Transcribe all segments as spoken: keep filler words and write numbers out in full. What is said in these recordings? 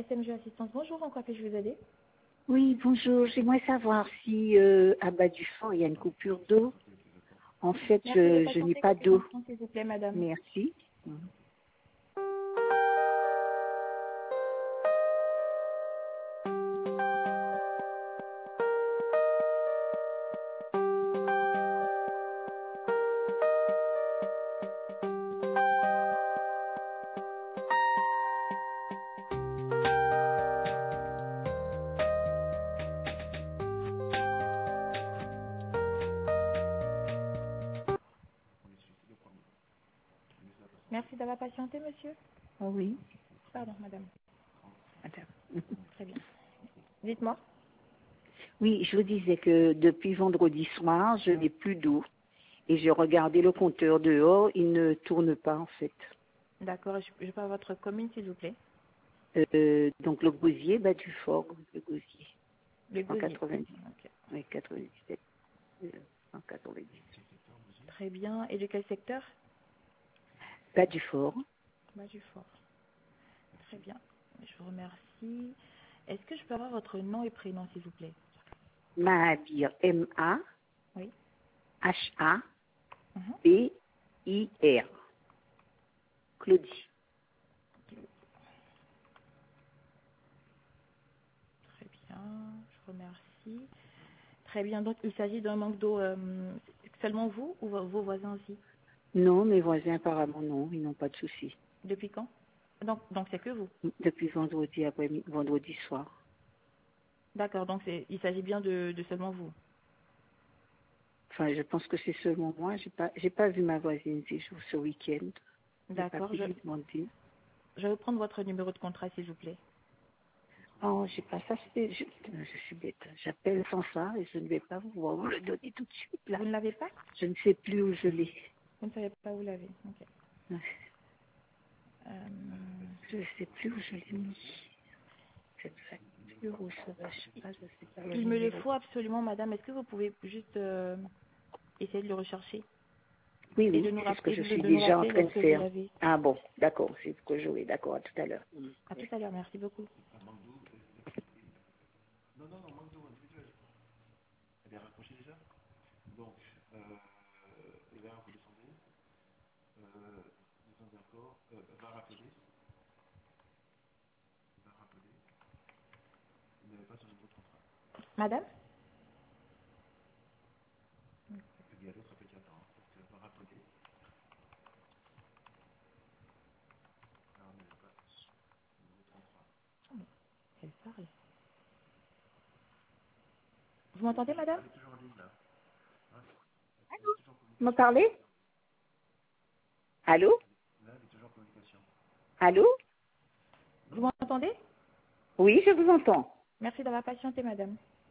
S M G Assistance. Bonjour, en quoi puis-je vous aider? Oui, bonjour. J'aimerais savoir si euh, à Bas du Fort, il y a une coupure d'eau. En fait, Merci de je, je n'ai patienter pas quelques d'eau. instants, s'il vous plaît, madame. Merci. Merci d'avoir patienté, monsieur. Ah oui, Pardon, madame. madame. Très bien. Dites-moi. Oui, je vous disais que depuis vendredi soir, je n'ai plus d'eau. Et j'ai regardé le compteur dehors, il ne tourne pas en fait. D'accord, je, je peux avoir votre commune, s'il vous plaît? Euh, donc le gosier, Bas du Fort, le gosier. Le cent Gosier. quatre-vingt-dix. Ok. Oui, quatre-vingt-dix-sept. euh, cent quatre-vingt-dix. Très bien. Et de quel secteur? Bas du Fort. Bas du Fort. Très bien. Je vous remercie. Est-ce que je peux avoir votre nom et prénom, s'il vous plaît? Mahabir, M A Oui. H A Mhm. B I R. Claudie. Très bien. Je vous remercie. Très bien. Donc, il s'agit d'un manque d'eau euh, seulement vous ou vos vos voisins aussi? Non, mes voisins apparemment non, ils n'ont pas de soucis. Depuis quand? Donc, donc c'est que vous. Depuis vendredi après vendredi soir. D'accord. Donc, c'est, il s'agit bien de, de seulement vous. Enfin, je pense que c'est seulement moi. J'ai pas, j'ai pas vu ma voisine ces jours ce week-end. J'ai pas D'accord. pu Je, lui demander. je vais prendre votre numéro de contrat, s'il vous plaît. Oh, j'ai pas ça. c'est- Je, je suis bête. J'appelle sans ça et je ne vais pas vous vous le donner tout de suite là. Vous ne l'avez pas? Je ne sais plus où je l'ai. Vous ne savez pas où vous l'avez. Ok. Euh, Je ne sais plus où je l'ai mis. Cette facture ou ça va, je sais pas, je sais pas le il me le numéro. faut absolument, madame. Est-ce que vous pouvez juste euh, essayer de le rechercher Oui, et de oui, nous c'est ce que rappeler, je de, suis de nous déjà en rappeler train de lorsque vous faire. l'avez? Ah bon, d'accord, c'est ce que je vais, d'accord, à tout à l'heure. À tout à l'heure. Merci beaucoup. Madame? Elle parle. Vous m'entendez, madame? Vous me parlez? Allô? Allô? Vous m'entendez? Oui, je vous entends. Merci d'avoir patienté, madame.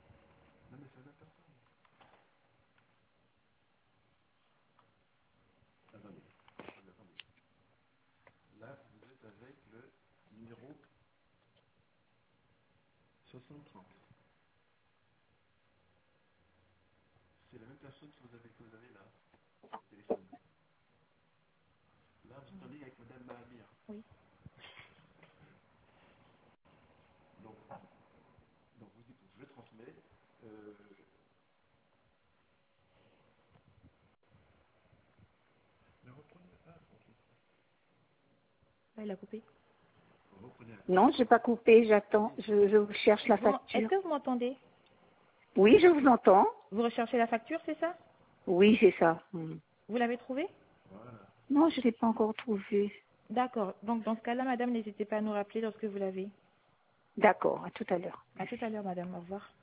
Oui. Ah, il a coupé. Non, j'ai pas coupé, j'attends, je, je cherche la Vous m'en- Est-ce facture. que vous m'entendez? Oui, je vous entends. Vous recherchez la facture, c'est ça? Oui, c'est ça. Hmm. Vous l'avez trouvée? Non, je ne l'ai pas encore trouvé. D'accord. Donc, dans ce cas-là, madame, n'hésitez pas à nous rappeler lorsque vous l'avez. D'accord, à tout à l'heure. À tout à l'heure, madame. Au revoir.